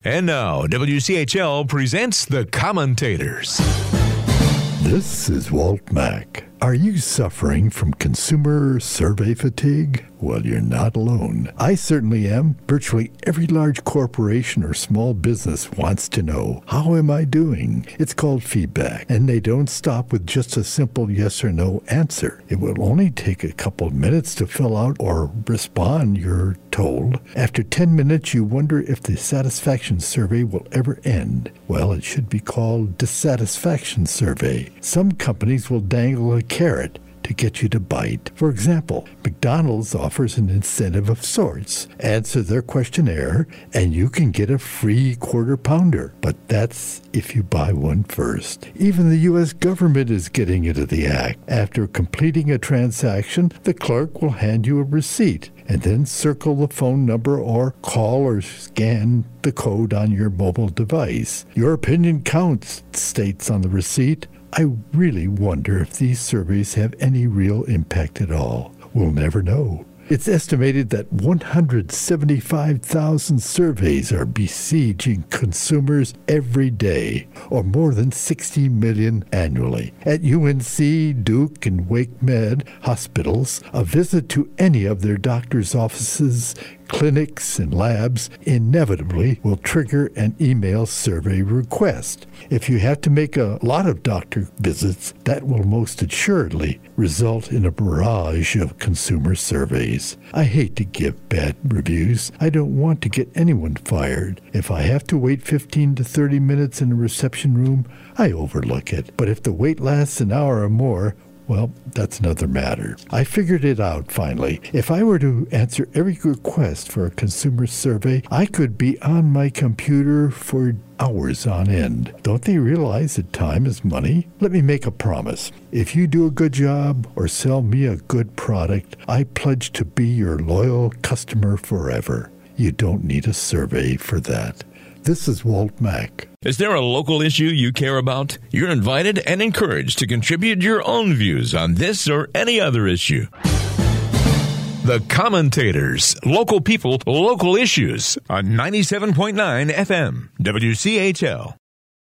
And now, WCHL presents The Commentators. This is Walt Mack. Are you suffering from consumer survey fatigue? Well, you're not alone. I certainly am. Virtually every large corporation or small business wants to know, how am I doing? It's called feedback, and they don't stop with just a simple yes or no answer. It will only take a couple of minutes to fill out or respond, you're told. After 10 minutes, you wonder if the satisfaction survey will ever end. Well, it should be called dissatisfaction survey. Some companies will dangle a carrot to get you to bite. For example, McDonald's offers an incentive of sorts. Answer their questionnaire and you can get a free quarter pounder. But that's if you buy one first. Even the U.S. government is getting into the act. After completing a transaction, the clerk will hand you a receipt and then circle the phone number or call or scan the code on your mobile device. Your opinion counts, it states on the receipt. I really wonder if these surveys have any real impact at all. We'll never know. It's estimated that 175,000 surveys are besieging consumers every day, or more than 60 million annually. At UNC, Duke, and Wake Med hospitals, a visit to any of their doctors' offices, clinics, and labs inevitably will trigger an email survey request. If you have to make a lot of doctor visits, that will most assuredly result in a barrage of consumer surveys. I hate to give bad reviews. I don't want to get anyone fired. If I have to wait 15 to 30 minutes in a reception room, I overlook it. But if the wait lasts an hour or more, well, that's another matter. I figured it out finally. If I were to answer every request for a consumer survey, I could be on my computer for hours on end. Don't they realize that time is money? Let me make a promise. If you do a good job or sell me a good product, I pledge to be your loyal customer forever. You don't need a survey for that. This is Walt Mack. Is there a local issue you care about? You're invited and encouraged to contribute your own views on this or any other issue. The Commentators, local people, local issues on 97.9 FM, WCHL.